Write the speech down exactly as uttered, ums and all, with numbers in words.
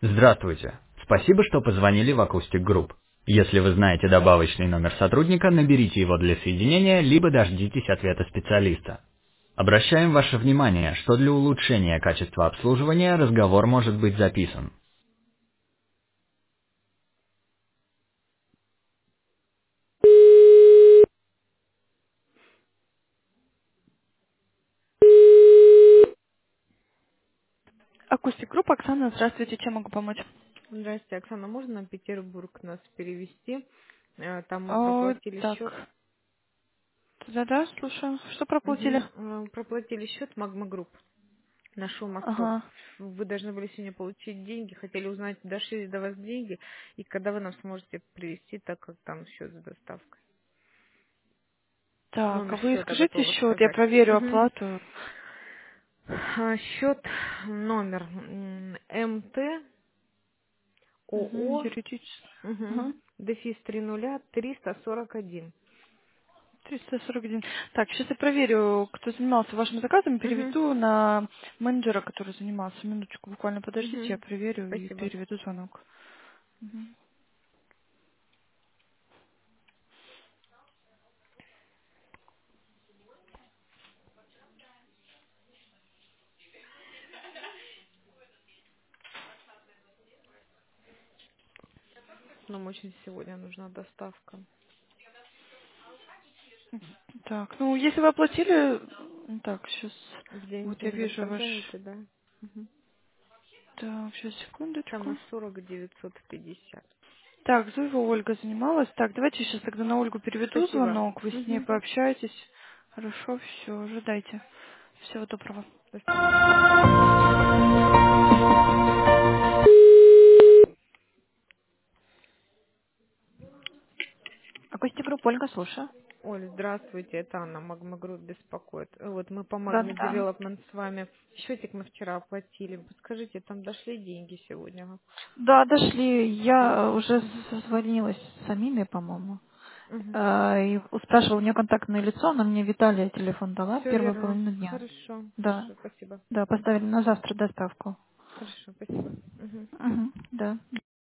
Здравствуйте. Спасибо, что позвонили в Acoustic Group. Если вы знаете добавочный номер сотрудника, наберите его для соединения, либо дождитесь ответа специалиста. Обращаем ваше внимание, что для улучшения качества обслуживания разговор может быть записан. Акустик Групп, Оксана, здравствуйте, чем могу помочь? Здравствуйте, Оксана. Можно на Петербург нас перевести? Э, Там мы О, проплатили так, счет. да-да, слушаю. Что проплатили? Мгм. Э, Проплатили счет Магма Групп на Шумахтов. Ага, Вы должны были сегодня получить деньги. Хотели узнать, дошли ли до вас деньги и когда вы нам сможете привезти, так как там счет с доставкой. так, а Номер вы счета скажите готова счет, я сказать. проверю Мгм. оплату. А, Счет номер м, МТ Угу, ОО юридически. мгм, Ага. дефис три нуля триста сорок один. триста сорок один. Так, сейчас я проверю, кто занимался вашим заказом, Мгм. переведу на менеджера, который занимался. Минуточку, буквально подождите, я Мгм. проверю и Спасибо. переведу звонок. Мгм. Нам очень сегодня нужна доставка. Так, ну если вы оплатили, ну, так, сейчас, В день вот я не вижу ваш, доставляете, да? Мгм. так, сейчас, Там на секундочку. сорок девятьсот пятьдесят. Так, Зуева Ольга занималась. Так, давайте сейчас тогда на Ольгу переведу Спасибо. звонок, вы с ней Мгм. пообщаетесь. Хорошо, все, ожидайте. Всего доброго. Спасибо. Акустик Групп, Ольга, слушаю. Оль, здравствуйте, это Анна, Магма Групп беспокоит. Э, Вот мы по Магме Да-да. Девелопмент с вами счетик мы вчера оплатили. Подскажите, там дошли деньги сегодня? Ага. Да, дошли. Я Мгм. уже созвонилась с Аминой, по-моему. Мгм. Э, И спрашивала у нее контактное лицо, она мне Виталия телефон дала Все первую верно. половину дня. Хорошо, Да, хорошо, спасибо. да, Мгм. поставили на завтра доставку. Хорошо, спасибо. Мгм. Мгм, да.